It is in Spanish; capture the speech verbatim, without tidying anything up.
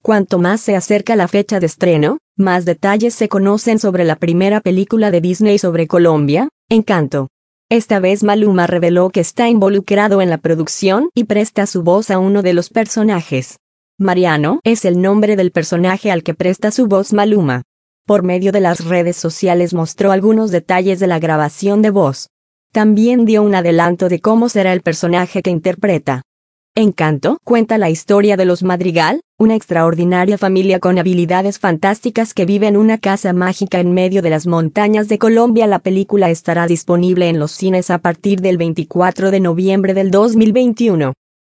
Cuanto más se acerca la fecha de estreno, más detalles se conocen sobre la primera película de Disney sobre Colombia, Encanto. Esta vez Maluma reveló que está involucrado en la producción y presta su voz a uno de los personajes. Mariano es el nombre del personaje al que presta su voz Maluma. Por medio de las redes sociales mostró algunos detalles de la grabación de voz. También dio un adelanto de cómo será el personaje que interpreta. Encanto cuenta la historia de los Madrigal, una extraordinaria familia con habilidades fantásticas que vive en una casa mágica en medio de las montañas de Colombia. La película estará disponible en los cines a partir del veinticuatro de noviembre del dos mil veintiuno.